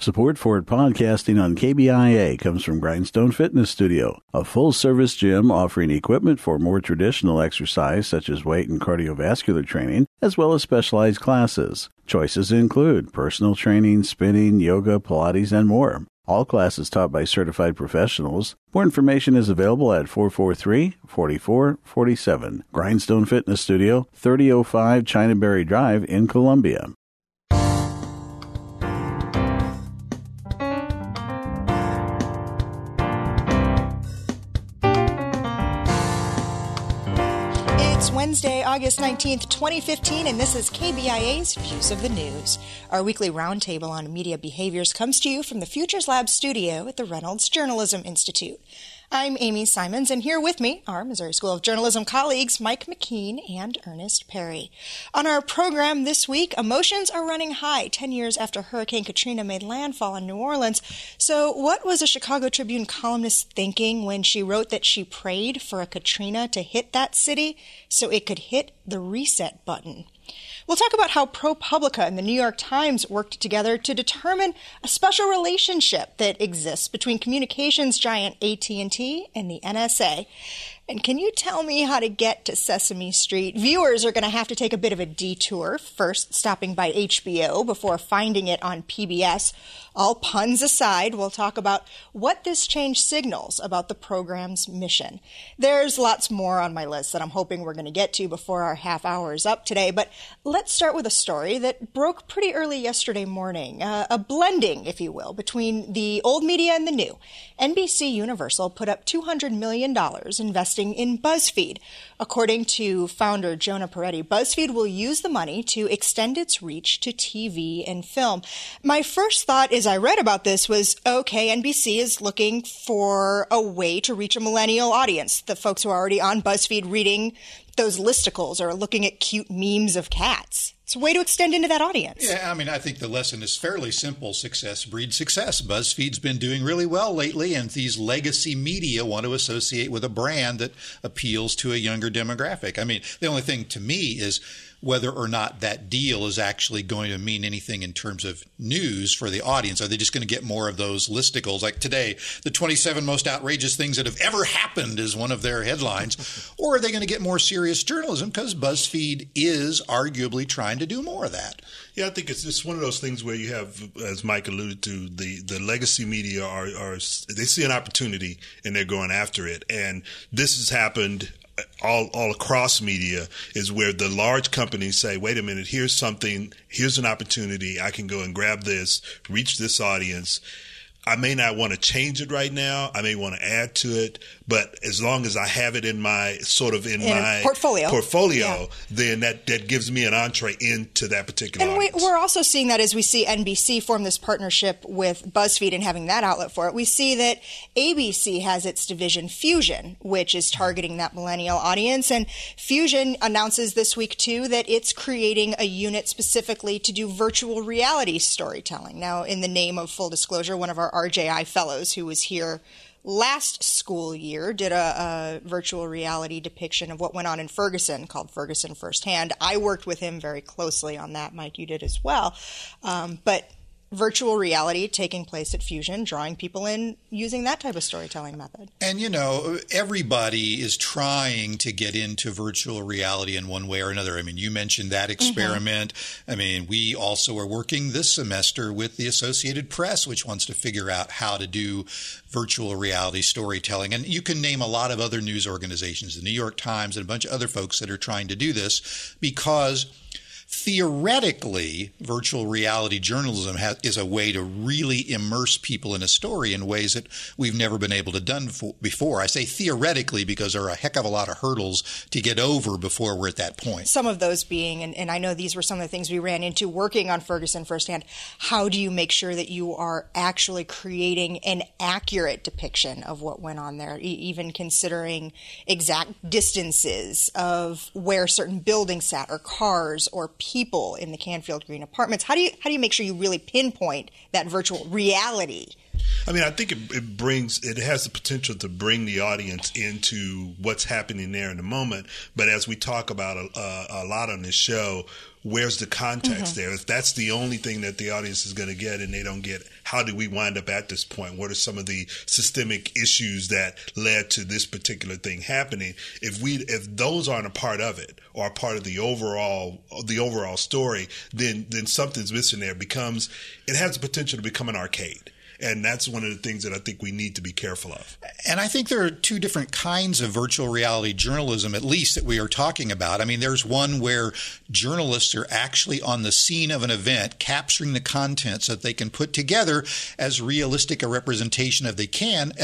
Support for podcasting on KBIA comes from Grindstone Fitness Studio, a full-service gym offering equipment for more traditional exercise such as weight and cardiovascular training, as well as specialized classes. Choices include personal training, spinning, yoga, Pilates, and more. All classes taught by certified professionals. More information is available at 443-4447. Grindstone Fitness Studio, 3005 Chinaberry Drive in Columbia. Wednesday, August 19th, 2015, and this is KBIA's Views of the News. Our weekly roundtable on media behaviors comes to you from the Futures Lab studio at the Reynolds Journalism Institute. I'm Amy Simons, and here with me are Missouri School of Journalism colleagues Mike McKean and Ernest Perry. On our program this week, emotions are running high 10 years after Hurricane Katrina made landfall in New Orleans. So what was a Chicago Tribune columnist thinking when she wrote that she prayed for a Katrina to hit that city so it could hit the reset button? We'll talk about how ProPublica and the New York Times worked together to determine a special relationship that exists between communications giant AT&T and the NSA. And can you tell me how to get to Sesame Street? Viewers are going to have to take a bit of a detour, first stopping by HBO before finding it on PBS. All puns aside, we'll talk about what this change signals about the program's mission. There's lots more on my list that I'm hoping we're going to get to before our half hour is up today, but let's start with a story that broke pretty early yesterday morning, a blending, if you will, between the old media and the new. NBC Universal put up $200 million investing in BuzzFeed. According to founder Jonah Peretti, BuzzFeed will use the money to extend its reach to TV and film. My first thought as I read about this was, okay, NBC is looking for a way to reach a millennial audience, the folks who are already on BuzzFeed reading those listicles or looking at cute memes of cats. It's a way to extend into that audience. Yeah, I mean, I think the lesson is fairly simple. Success breeds success. BuzzFeed's been doing really well lately, and these legacy media want to associate with a brand that appeals to a younger demographic. I mean, the only thing to me is whether or not that deal is actually going to mean anything in terms of news for the audience. Are they just going to get more of those listicles? Like today, the 27 most outrageous things that have ever happened is one of their headlines. Or are they going to get more serious journalism? Because BuzzFeed is arguably trying to do more of that. Yeah, I think it's just one of those things where you have, as Mike alluded to, the legacy media are they see an opportunity and they're going after it. And this has happened all across media, is where the large companies say, wait a minute, here's something, here's an opportunity, I can go and grab this, reach this audience. I may not want to change it right now. I may want to add to it, but as long as I have it in my my portfolio, then that gives me an entree into that particular audience. And we're also seeing that as we see NBC form this partnership with BuzzFeed and having that outlet for it. We see that ABC has its division Fusion, which is targeting that millennial audience. And Fusion announces this week, too, that it's creating a unit specifically to do virtual reality storytelling. Now, in the name of full disclosure, one of our RJI fellows who was here last school year did a virtual reality depiction of what went on in Ferguson called Ferguson Firsthand. I worked with him very closely on that. Mike, you did as well. But virtual reality taking place at Fusion, drawing people in using that type of storytelling method. And, you know, everybody is trying to get into virtual reality in one way or another. I mean, you mentioned that experiment. I mean, we also are working this semester with the Associated Press, which wants to figure out how to do virtual reality storytelling. And you can name a lot of other news organizations, the New York Times and a bunch of other folks that are trying to do this, because theoretically, virtual reality journalism is a way to really immerse people in a story in ways that we've never been able to done before. I say theoretically because there are a heck of a lot of hurdles to get over before we're at that point. Some of those being, and I know these were some of the things we ran into working on Ferguson Firsthand, how do you make sure that you are actually creating an accurate depiction of what went on there, even considering exact distances of where certain buildings sat or cars or people in the Canfield Green apartments? How do you make sure you really pinpoint that virtual reality? I mean, I think it has the potential to bring the audience into what's happening there in the moment. But as we talk about a lot on this show, where's the context there? If that's the only thing that the audience is going to get and they don't get, how did we wind up at this point? What are some of the systemic issues that led to this particular thing happening? If those aren't a part of it or a part of the overall story, then something's missing there. It has the potential to become an arcade. And that's one of the things that I think we need to be careful of. And I think there are two different kinds of virtual reality journalism, at least, that we are talking about. I mean, there's one where journalists are actually on the scene of an event, capturing the content so that they can put together as realistic a representation as they can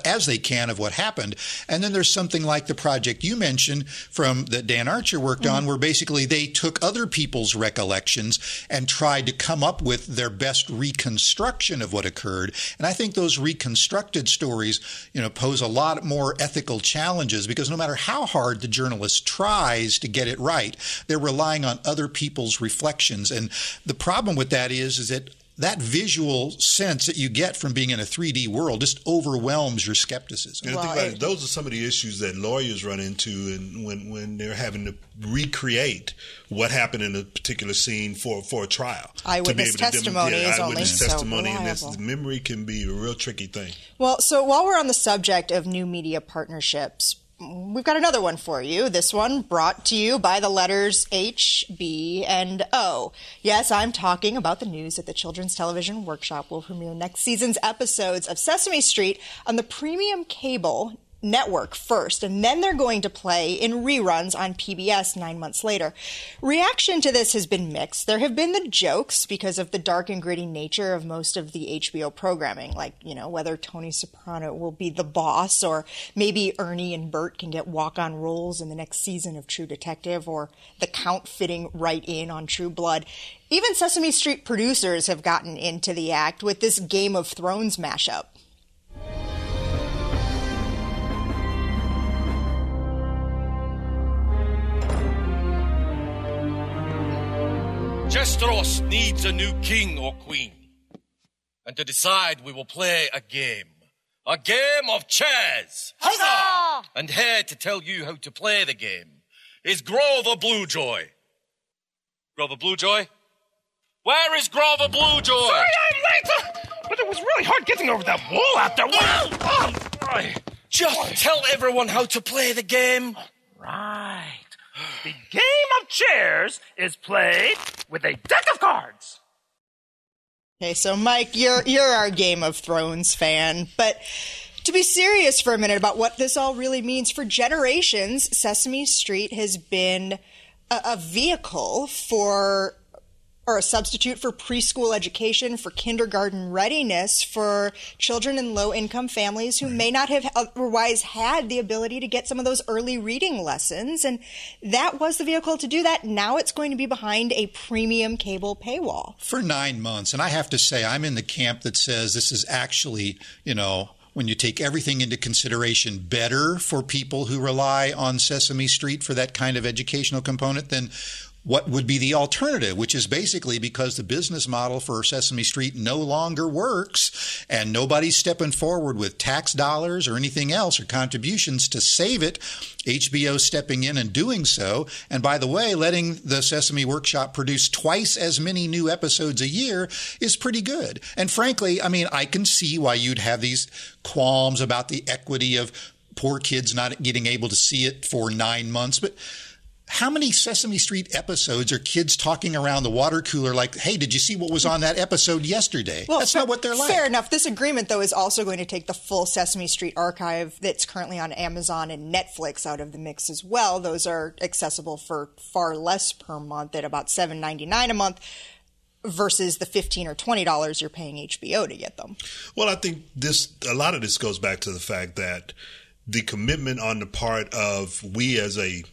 of what happened. And then there's something like the project you mentioned that Dan Archer worked on, where basically they took other people's recollections and tried to come up with their best reconstruction of what occurred. And I think those reconstructed stories, pose a lot more ethical challenges, because no matter how hard the journalist tries to get it right, they're relying on other people's reflections. And the problem with that is that visual sense that you get from being in a 3D world just overwhelms your skepticism. And think about it, those are some of the issues that lawyers run into and when they're having to recreate what happened in a particular scene for a trial. Eyewitness testimony is only so reliable. And memory can be a real tricky thing. Well, so while we're on the subject of new media partnerships, we've got another one for you. This one brought to you by the letters H, B, and O. Yes, I'm talking about the news that the Children's Television Workshop will premiere next season's episodes of Sesame Street on the premium cable network first, and then they're going to play in reruns on PBS 9 months later. Reaction to this has been mixed. There have been the jokes because of the dark and gritty nature of most of the HBO programming, like, whether Tony Soprano will be the boss, or maybe Ernie and Bert can get walk-on roles in the next season of True Detective, or the Count fitting right in on True Blood. Even Sesame Street producers have gotten into the act with this Game of Thrones mashup. Westeros needs a new king or queen. And to decide, we will play a game. A game of chess. Huzzah! And here to tell you how to play the game is Grover Bluejoy. Grover Bluejoy? Where is Grover Bluejoy? Sorry I'm late, but it was really hard getting over that wall out there. Just tell everyone how to play the game. Right. The game of chairs is played with a deck of cards. Okay, so Mike, you're our Game of Thrones fan, but to be serious for a minute about what this all really means, for generations, Sesame Street has been a vehicle or a substitute for preschool education, for kindergarten readiness for children in low-income families who may not have otherwise had the ability to get some of those early reading lessons. And that was the vehicle to do that. Now it's going to be behind a premium cable paywall. For 9 months. And I have to say, I'm in the camp that says this is actually, when you take everything into consideration, better for people who rely on Sesame Street for that kind of educational component than what would be the alternative, which is basically because the business model for Sesame Street no longer works and nobody's stepping forward with tax dollars or anything else or contributions to save it. HBO stepping in and doing so. And by the way, letting the Sesame Workshop produce twice as many new episodes a year is pretty good. And frankly, I can see why you'd have these qualms about the equity of poor kids not getting able to see it for 9 months. But how many Sesame Street episodes are kids talking around the water cooler like, hey, did you see what was on that episode yesterday? Well, that's not what they're like. Fair enough. This agreement, though, is also going to take the full Sesame Street archive that's currently on Amazon and Netflix out of the mix as well. Those are accessible for far less per month at about $7.99 a month versus the $15 or $20 you're paying HBO to get them. Well, I think a lot of this goes back to the fact that the commitment on the part of we as a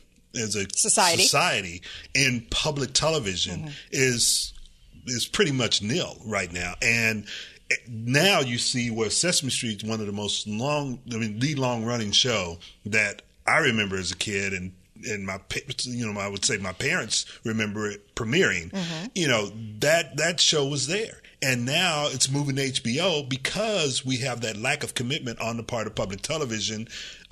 society in public television is pretty much nil right now. And now you see where Sesame Street is one of the most the long running show that I remember as a kid, and I would say my parents remember it premiering. That show was there. And now it's moving to HBO because we have that lack of commitment on the part of public television,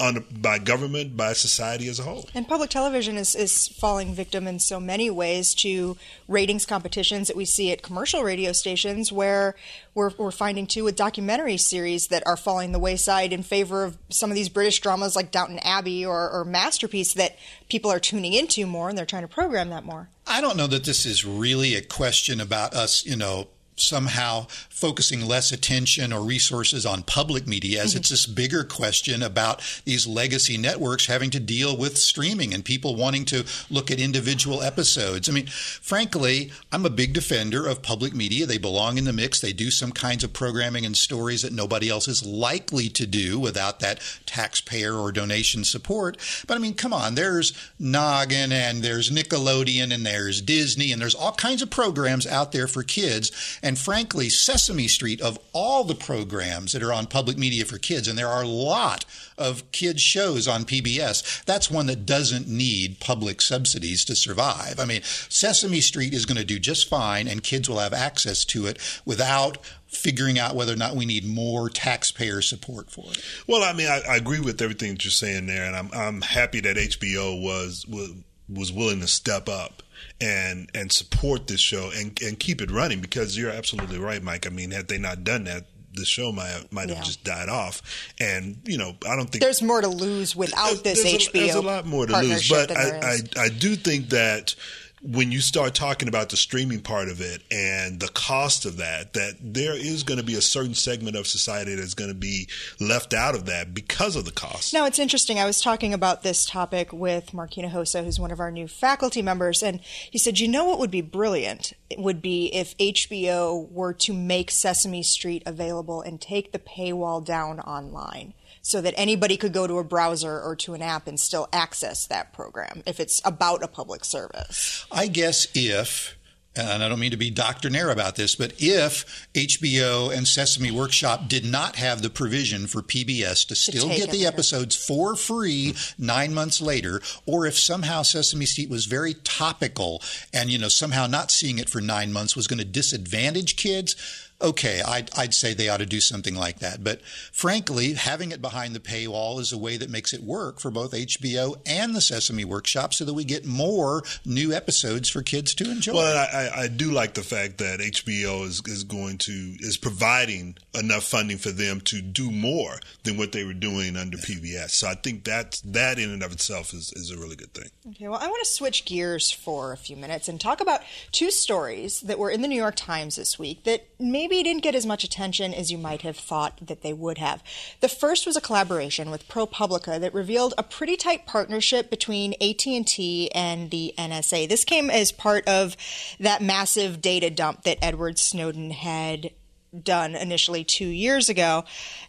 by government, by society as a whole. And public television is falling victim in so many ways to ratings competitions that we see at commercial radio stations, where we're finding too with documentary series that are falling the wayside in favor of some of these British dramas like Downton Abbey or Masterpiece that people are tuning into more, and they're trying to program that more. I don't know that this is really a question about us, somehow focusing less attention or resources on public media, as it's this bigger question about these legacy networks having to deal with streaming and people wanting to look at individual episodes. I mean, frankly, I'm a big defender of public media. They belong in the mix. They do some kinds of programming and stories that nobody else is likely to do without that taxpayer or donation support. But I mean, come on, there's Noggin and there's Nickelodeon and there's Disney and there's all kinds of programs out there for kids. And frankly, Sesame Street, of all the programs that are on public media for kids, and there are a lot of kids shows on PBS, that's one that doesn't need public subsidies to survive. I mean, Sesame Street is going to do just fine, and kids will have access to it without figuring out whether or not we need more taxpayer support for it. Well, I mean, I agree with everything that you're saying there, and I'm happy that HBO was willing to step up and support this show and keep it running, because you're absolutely right, Mike. I mean, had they not done that, the show might have just died off. And, I don't think there's more to lose without this HBO. There's a lot more to lose. But I do think that when you start talking about the streaming part of it and the cost of that there is going to be a certain segment of society that's going to be left out of that because of the cost. Now, it's interesting. I was talking about this topic with Mark Hinojosa, who's one of our new faculty members, and he said, what would be brilliant? It would be if HBO were to make Sesame Street available and take the paywall down online, so that anybody could go to a browser or to an app and still access that program if it's about a public service. I guess if, and I don't mean to be doctrinaire about this, but if HBO and Sesame Workshop did not have the provision for PBS to still get the episodes for free 9 months later, or if somehow Sesame Street was very topical and, somehow not seeing it for 9 months was going to disadvantage kids, okay, I'd say they ought to do something like that. But frankly, having it behind the paywall is a way that makes it work for both HBO and the Sesame Workshop so that we get more new episodes for kids to enjoy. Well, I do like the fact that HBO is providing enough funding for them to do more than what they were doing under PBS. So I think that in and of itself is a really good thing. Okay, well, I want to switch gears for a few minutes and talk about two stories that were in the New York Times this week that maybe didn't get as much attention as you might have thought that they would have. The first was a collaboration with ProPublica that revealed a pretty tight partnership between AT&T and the NSA. This came as part of that massive data dump that Edward Snowden had done initially 2 years ago.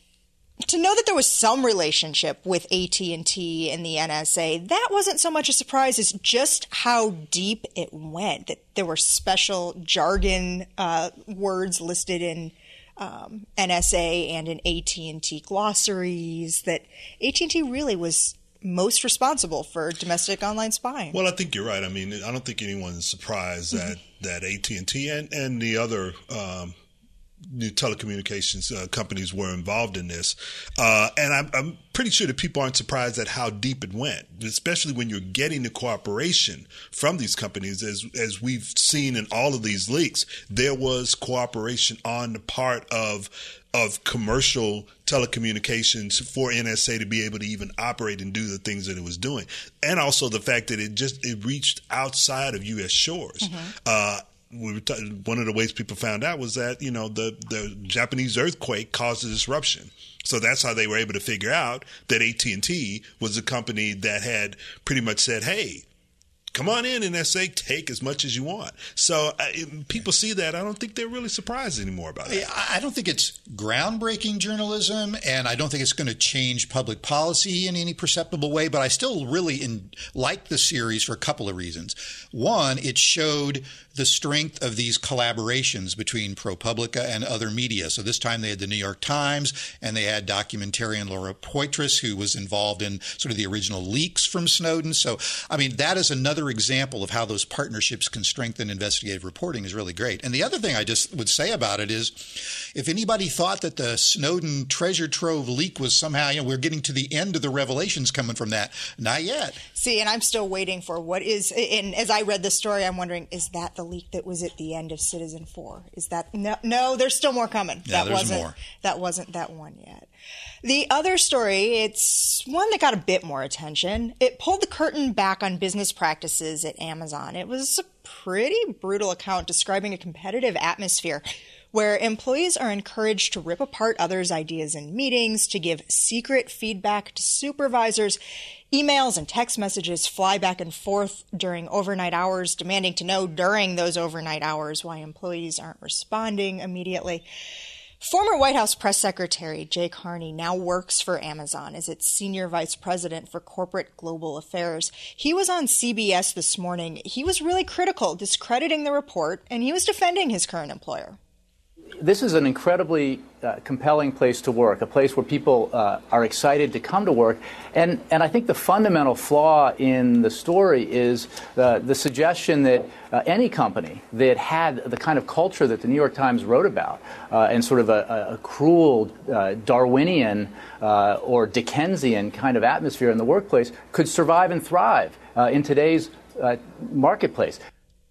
To know that there was some relationship with AT&T and the NSA, that wasn't so much a surprise as just how deep it went, that there were special jargon words listed in NSA and in AT&T glossaries, that AT&T really was most responsible for domestic online spying. Well, I think you're right. I mean, I don't think anyone's surprised that AT&T and the other new telecommunications companies were involved in this. And I'm pretty sure that people aren't surprised at how deep it went, especially when you're getting the cooperation from these companies. As we've seen in all of these leaks, there was cooperation on the part of commercial telecommunications for NSA to be able to even operate and do the things that it was doing. And also the fact that it reached outside of U.S. shores. One of the ways people found out was that, the Japanese earthquake caused a disruption. So that's how they were able to figure out that AT&T was a company that had pretty much said, hey, come on in, NSA, take as much as you want. So people see that. I don't think they're really surprised anymore about it. I don't think it's groundbreaking journalism, and I don't think it's going to change public policy in any perceptible way, but I still really like the series for a couple of reasons. One, it showed the strength of these collaborations between ProPublica and other media. So this time they had the New York Times, and they had documentarian Laura Poitras, who was involved in sort of the original leaks from Snowden. So, I mean, that is another another example of how those partnerships can strengthen investigative reporting is really great. And the other thing I just would say about it is, if anybody thought that the Snowden treasure trove leak was somehow, we're getting to the end of the revelations coming from that, not yet. See, and I'm still waiting for what is, and as I read the story, I'm wondering, is that the leak that was at the end of Citizen 4? Is that, no, there's still more coming. Yeah, there's more. That wasn't that one yet. The other story, it's one that got a bit more attention. It pulled the curtain back on business practices at Amazon. It was a pretty brutal account describing a competitive atmosphere where employees are encouraged to rip apart others' ideas in meetings, to give secret feedback to supervisors. Emails and text messages fly back and forth during overnight hours, demanding to know during those overnight hours why employees aren't responding immediately. Former White House Press Secretary Jay Carney now works for Amazon as its Senior Vice President for Corporate Global Affairs. He was on CBS this morning. He was really critical, discrediting the report, and he was defending his current employer. This is an incredibly compelling place to work, a place where people are excited to come to work. And I think the fundamental flaw in the story is the suggestion that any company that had the kind of culture that the New York Times wrote about and sort of a cruel Darwinian or Dickensian kind of atmosphere in the workplace could survive and thrive in today's marketplace.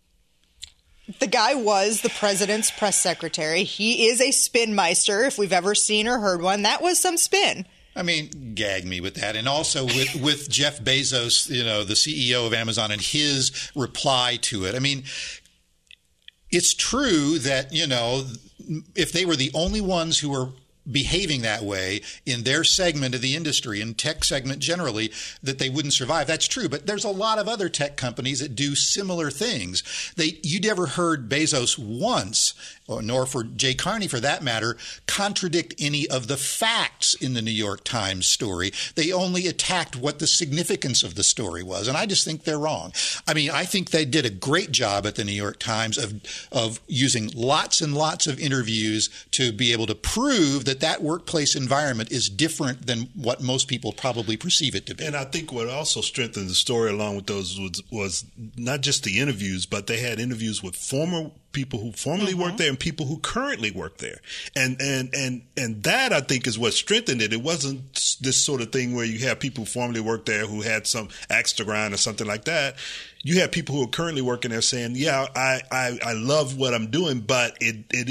The guy was the president's press secretary. He is a spinmeister, if we've ever seen or heard one. That was some spin. I mean, gag me with that. And also with Jeff Bezos, the CEO of Amazon, and his reply to it. I mean, it's true that, if they were the only ones who were behaving that way in their segment of the industry and tech segment generally, that they wouldn't survive. That's true. But there's a lot of other tech companies that do similar things. You never heard Bezos once, nor for Jay Carney for that matter, contradict any of the facts in the New York Times story. They only attacked what the significance of the story was. And I just think they're wrong. I mean, I think they did a great job at the New York Times of using lots and lots of interviews to be able to prove that workplace environment is different than what most people probably perceive it to be. And I think what also strengthened the story along with those was not just the interviews, but they had interviews with former people who formerly worked there and people who currently work there. And that, I think, is what strengthened it. It wasn't this sort of thing where you have people who formerly worked there who had some axe to grind or something like that. You have people who are currently working there saying, yeah, I love what I'm doing, but it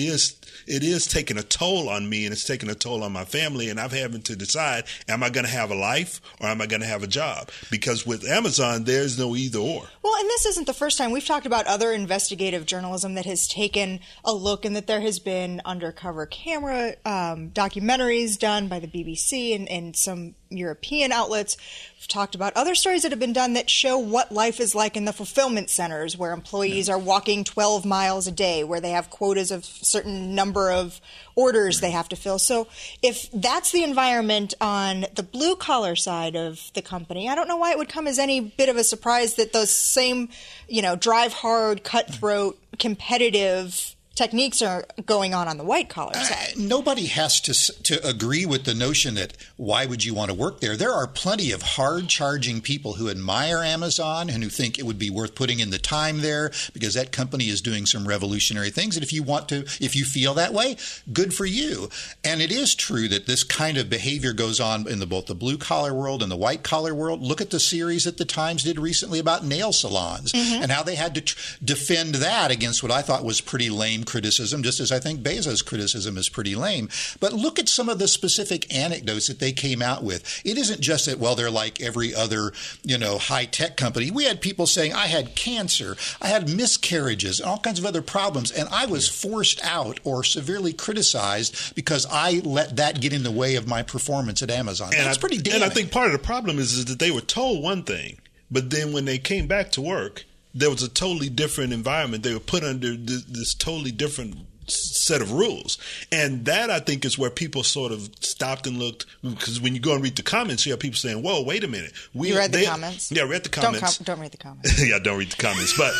is taking a toll on me and it's taking a toll on my family. And I'm having to decide, am I going to have a life or am I going to have a job? Because with Amazon, there's no either or. Well, and this isn't the first time. We've talked about other investigative journalism that has taken a look, and that there has been undercover camera documentaries done by the BBC and some European outlets. We've talked about other stories that have been done that show what life is like in the fulfillment centers where employees are walking 12 miles a day, where they have quotas of certain number of orders they have to fill. So if that's the environment on the blue-collar side of the company, I don't know why it would come as any bit of a surprise that those same, drive hard, cutthroat, competitive techniques are going on the white-collar side. Nobody has to agree with the notion that why would you want to work there? There are plenty of hard-charging people who admire Amazon and who think it would be worth putting in the time there because that company is doing some revolutionary things. And if you feel that way, good for you. And it is true that this kind of behavior goes on in both the blue-collar world and the white-collar world. Look at the series that the Times did recently about nail salons and how they had to defend that against what I thought was pretty lame criticism, just as I think Bezos' criticism is pretty lame. But look at some of the specific anecdotes that they came out with. It isn't just that, they're like every other, high-tech company. We had people saying, I had cancer, I had miscarriages, and all kinds of other problems, and I was forced out or severely criticized because I let that get in the way of my performance at Amazon. That's pretty damning. And I think part of the problem is that they were told one thing, but then when they came back to work, there was a totally different environment. They were put under this totally different set of rules. And that, I think, is where people sort of stopped and looked. Because when you go and read the comments, you have people saying, whoa, wait a minute. You read the comments? Yeah, I read the comments. Don't read the comments. Yeah, don't read the comments. But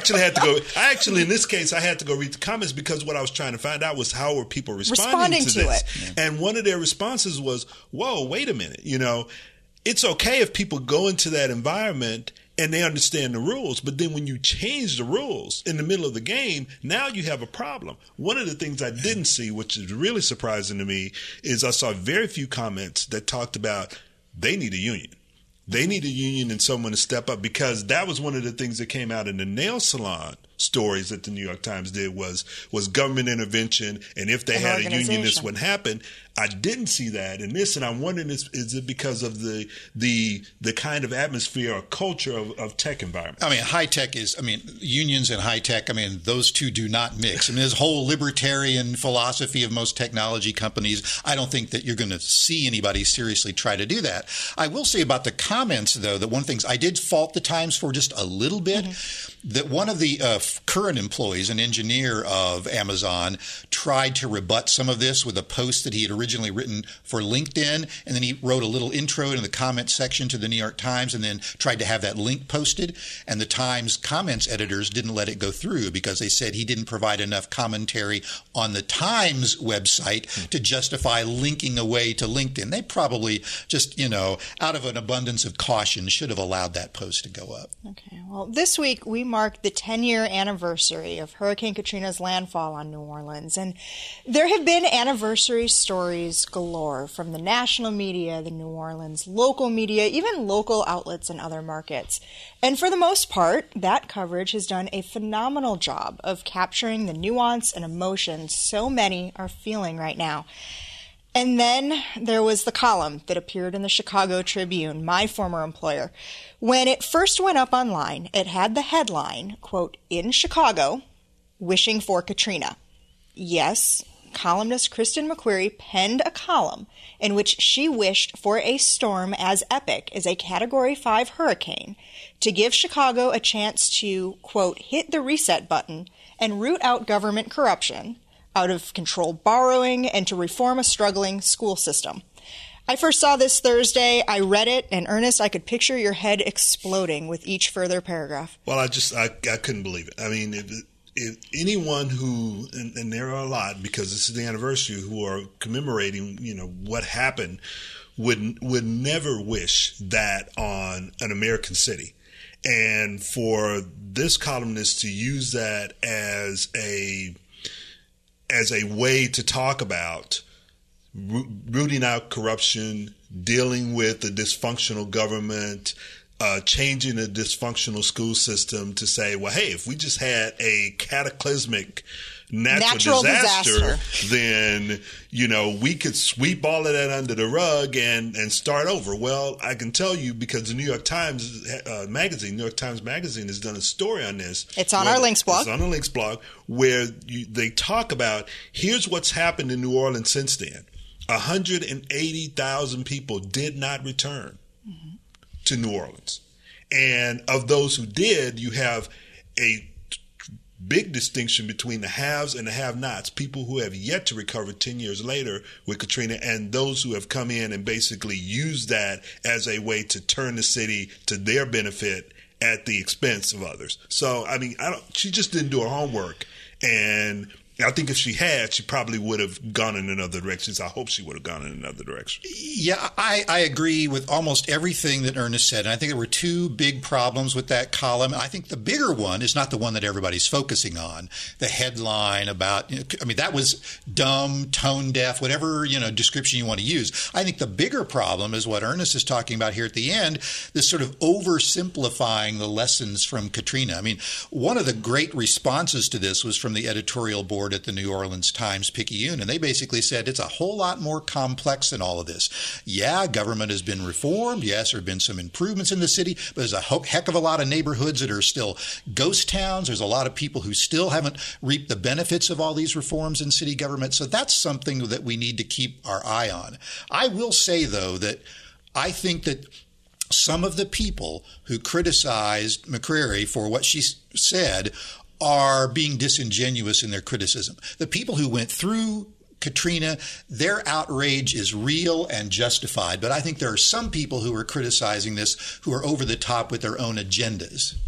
in this case, I had to go read the comments because what I was trying to find out was how were people responding to this. It. And one of their responses was, whoa, wait a minute. It's okay if people go into that environment and they understand the rules. But then when you change the rules in the middle of the game, now you have a problem. One of the things I didn't see, which is really surprising to me, is I saw very few comments that talked about they need a union. They need a union and someone to step up, because that was one of the things that came out in the nail salon stories that the New York Times did was government intervention, and if they had a union, this wouldn't happen. I didn't see that in this, and I'm wondering, is it because of the kind of atmosphere or culture of tech environment? I mean, high tech unions and high tech, those two do not mix. This whole libertarian philosophy of most technology companies, I don't think that you're going to see anybody seriously try to do that. I will say about the comments, though, that one of the things I did fault the Times for just a little bit, that one of the current employees, an engineer of Amazon, tried to rebut some of this with a post that he had originally written for LinkedIn, and then he wrote a little intro in the comments section to the New York Times and then tried to have that link posted, and the Times comments editors didn't let it go through because they said he didn't provide enough commentary on the Times website to justify linking away to LinkedIn. They probably just, out of an abundance of caution, should have allowed that post to go up. Okay, well, this week we marked the 10-year anniversary of Hurricane Katrina's landfall on New Orleans, and there have been anniversary stories galore from the national media, the New Orleans local media, even local outlets in other markets. And for the most part, that coverage has done a phenomenal job of capturing the nuance and emotion so many are feeling right now. And then there was the column that appeared in the Chicago Tribune, my former employer. When it first went up online, it had the headline, quote, "In Chicago, wishing for Katrina." Yes, columnist Kristen McQuarrie penned a column in which she wished for a storm as epic as a Category 5 hurricane to give Chicago a chance to, quote, "hit the reset button and root out government corruption, out of control borrowing, and to reform a struggling school system." I first saw this Thursday. I read it, and Ernest, I could picture your head exploding with each further paragraph. Well, I couldn't believe it. If anyone who, and there are a lot because this is the anniversary, who are commemorating, what happened, would never wish that on an American city. And for this columnist to use that as a way to talk about rooting out corruption, dealing with the dysfunctional government, changing a dysfunctional school system, to say, well, hey, if we just had a cataclysmic natural disaster, then, we could sweep all of that under the rug and start over. Well, I can tell you, because the New York Times Magazine has done a story on this. It's on our Links blog. It's on the Links blog, where they talk about, here's what's happened in New Orleans since then. 180,000 people did not return to New Orleans. And of those who did, you have a big distinction between the haves and the have-nots, people who have yet to recover 10 years later with Katrina, and those who have come in and basically used that as a way to turn the city to their benefit at the expense of others. So, she just didn't do her homework. And I think if she had, she probably would have gone in another direction. I hope she would have gone in another direction. Yeah, I agree with almost everything that Ernest said. And I think there were two big problems with that column. I think the bigger one is not the one that everybody's focusing on. The headline about, that was dumb, tone deaf, whatever, description you want to use. I think the bigger problem is what Ernest is talking about here at the end, this sort of oversimplifying the lessons from Katrina. One of the great responses to this was from the editorial board at the New Orleans Times-Picayune, and they basically said it's a whole lot more complex than all of this. Yeah, government has been reformed. Yes, there have been some improvements in the city, but there's a heck of a lot of neighborhoods that are still ghost towns. There's a lot of people who still haven't reaped the benefits of all these reforms in city government. So that's something that we need to keep our eye on. I will say, though, that I think that some of the people who criticized McCrary for what she said are being disingenuous in their criticism. The people who went through Katrina, their outrage is real and justified. But I think there are some people who are criticizing this who are over the top with their own agendas.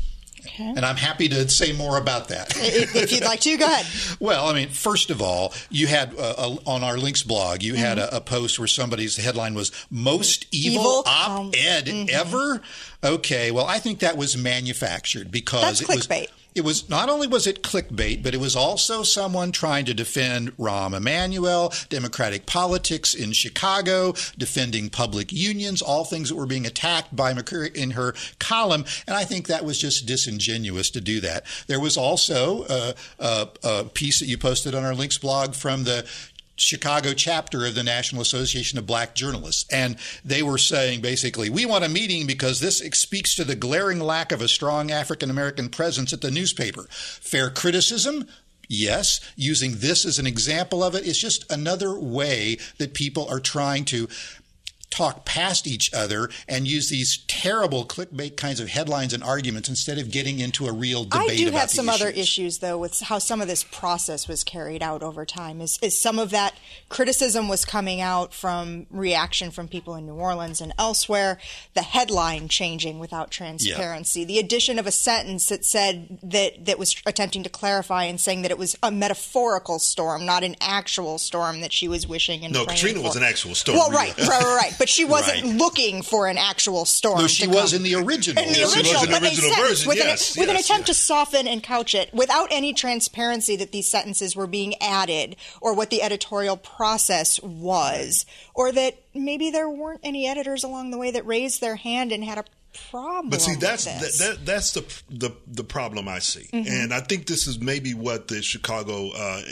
Okay. And I'm happy to say more about that. If you'd like to, go ahead. Well, I mean, first of all, you had on our Links blog, you had a post where somebody's headline was "Most Evil Op-Ed Ever." Okay, well, I think that was manufactured because That's clickbait. It was not only was it clickbait, but it was also someone trying to defend Rahm Emanuel, Democratic politics in Chicago, defending public unions, all things that were being attacked by McCurry in her column. And I think that was just disingenuous to do that. There was also a piece that you posted on our Links blog from the Chicago chapter of the National Association of Black Journalists. And they were saying basically, we want a meeting because this speaks to the glaring lack of a strong African-American presence at the newspaper. Fair criticism? Yes. Using this as an example of it is just another way that people are trying to talk past each other and use these terrible clickbait kinds of headlines and arguments instead of getting into a real debate about the issues. I do have some other issues, though, with how some of this process was carried out over time. Is some of that criticism was coming out from reaction from people in New Orleans and elsewhere, the headline changing without transparency, the addition of a sentence that said that was attempting to clarify and saying that it was a metaphorical storm, not an actual storm that she was wishing and praying for. No, Katrina was an actual storm. Well, right. But she wasn't looking for an actual storm. No, she was in the original. In the original version, with an attempt to soften and couch it without any transparency that these sentences were being added or what the editorial process was, or that maybe there weren't any editors along the way that raised their hand and had a problem. But see, that's the problem I see, and I think this is maybe what the Chicago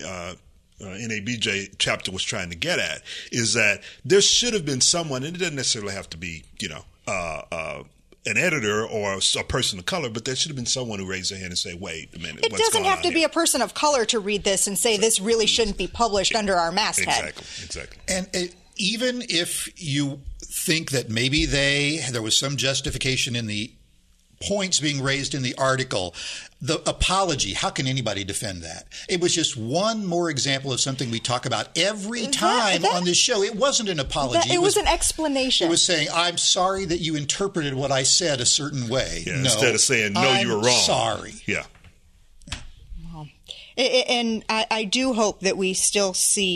NABJ chapter was trying to get at, is that there should have been someone, and it doesn't necessarily have to be, an editor or a person of color, but there should have been someone who raised their hand and say, wait a minute, it doesn't have to be a person of color to read this and say this really shouldn't be published under our masthead. Exactly. And even if you think that maybe there was some justification in the points being raised in the article, the apology, how can anybody defend that? It was just one more example of something we talk about every time on this show. It wasn't an apology. It was an explanation. It was saying, I'm sorry that you interpreted what I said a certain way. Yeah, instead of saying, no, you were wrong. Sorry. Yeah. And I do hope that we still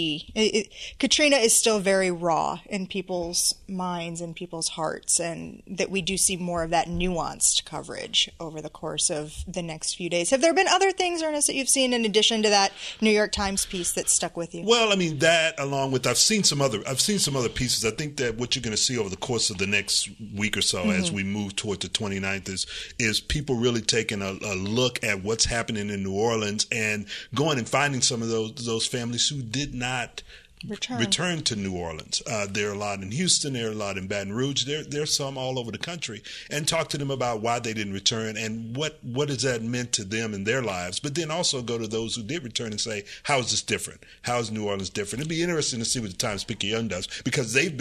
see Katrina is still very raw in people's minds and people's hearts, and that we do see more of that nuanced coverage over the course of the next few days. Have there been other things, Ernest, that you've seen in addition to that New York Times piece that stuck with you? Well, I mean, that along with I've seen some other pieces. I think that what you're going to see over the course of the next week or so as we move toward the 29th is people really taking a look at what's happening in New Orleans and going and finding some of those families who did not return to New Orleans. There are a lot in Houston. There are a lot in Baton Rouge. There's some all over the country. And talk to them about why they didn't return and what has that meant to them in their lives. But then also go to those who did return and say, how is this different? How is New Orleans different? It'd be interesting to see what the Times-Picayune does, because they've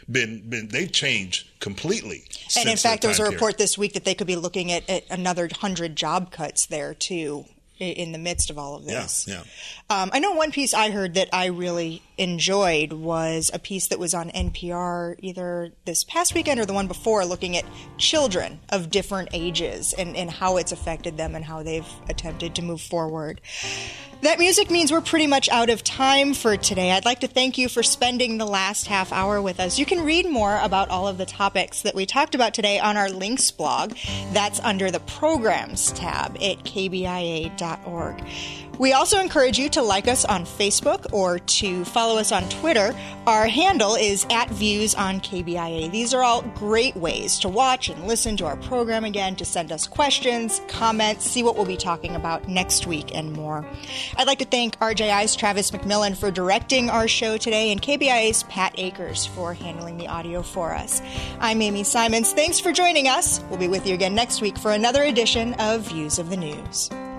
they've changed completely. And in fact, there was a report this week that they could be looking at another 100 job cuts there too, in the midst of all of this. Yeah. I know one piece I heard that I really enjoyed was a piece that was on NPR either this past weekend or the one before, looking at children of different ages and how it's affected them and how they've attempted to move forward. That music means we're pretty much out of time for today. I'd like to thank you for spending the last half hour with us. You can read more about all of the topics that we talked about today on our Links blog. That's under the Programs tab at kbia.org. We also encourage you to like us on Facebook or to follow us on Twitter. Our handle is @ViewsOnKBIA. These are all great ways to watch and listen to our program again, to send us questions, comments, see what we'll be talking about next week and more. I'd like to thank RJI's Travis McMillan for directing our show today and KBIA's Pat Akers for handling the audio for us. I'm Amy Simons. Thanks for joining us. We'll be with you again next week for another edition of Views of the News.